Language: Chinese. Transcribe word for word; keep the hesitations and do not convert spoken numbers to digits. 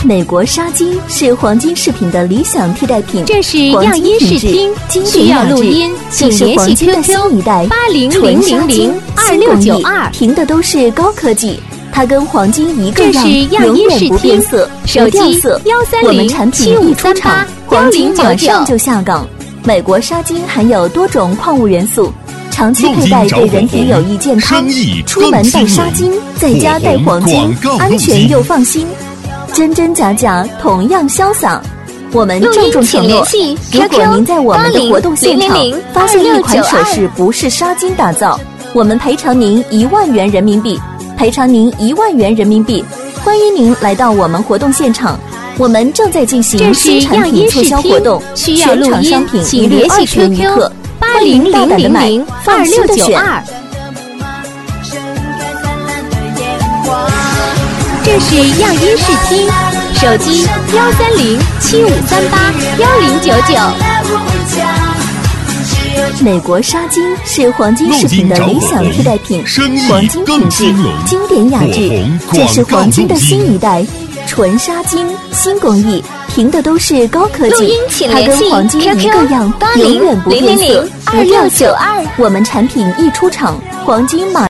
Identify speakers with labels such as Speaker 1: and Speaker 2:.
Speaker 1: 美国纱金是黄金饰品的理想替代品。
Speaker 2: 这是样音视听，需要录音，请联系 Q Q 八零零零零二六九二，
Speaker 1: 凭的都是高科技，它跟黄金一个样，
Speaker 2: 这是样音视
Speaker 1: 永远不变
Speaker 2: 听
Speaker 1: 色，
Speaker 2: 手机
Speaker 1: 不掉色。
Speaker 2: 幺三零
Speaker 1: 我们产品
Speaker 2: 七五
Speaker 1: 一出厂
Speaker 2: 三八，
Speaker 1: 黄金马
Speaker 2: 幺零九九。
Speaker 1: 上就下岗。美国纱金含有多种矿物元素，长期佩戴对人体有益健康。出门戴纱金，在家戴黄金，安全又放心。真真假假，同样潇洒。我们郑重承诺，如果您在我们的活动现场发现一款首饰不是纱金打造，我们赔偿您一万元人民币，赔偿您一万元人民币。欢迎您来到我们活动现场，我们正在进行新产品促销活动，
Speaker 2: 需要录音，
Speaker 1: 全场商品一律
Speaker 2: 请联系
Speaker 1: 二十元
Speaker 2: Q
Speaker 1: 一
Speaker 2: Q
Speaker 1: 克，
Speaker 2: 八零零零零二
Speaker 1: 放心
Speaker 2: 六
Speaker 1: 的选。
Speaker 2: 九二。这是样音视听，手机幺三零七五三八幺零九九。
Speaker 1: 美国纱金是黄金饰品的理想替代品，黄金品质，经典雅致，这是黄金的新一代，纯纱金，新工艺，凭的都是高科
Speaker 2: 录音
Speaker 1: 技，它
Speaker 2: 请联系
Speaker 1: 跟黄金
Speaker 2: Q
Speaker 1: 一
Speaker 2: Q
Speaker 1: 个样，
Speaker 2: 八零
Speaker 1: 永远不
Speaker 2: 零零
Speaker 1: 变色
Speaker 2: 零，二六九二。
Speaker 1: 我们产品一出厂，黄金马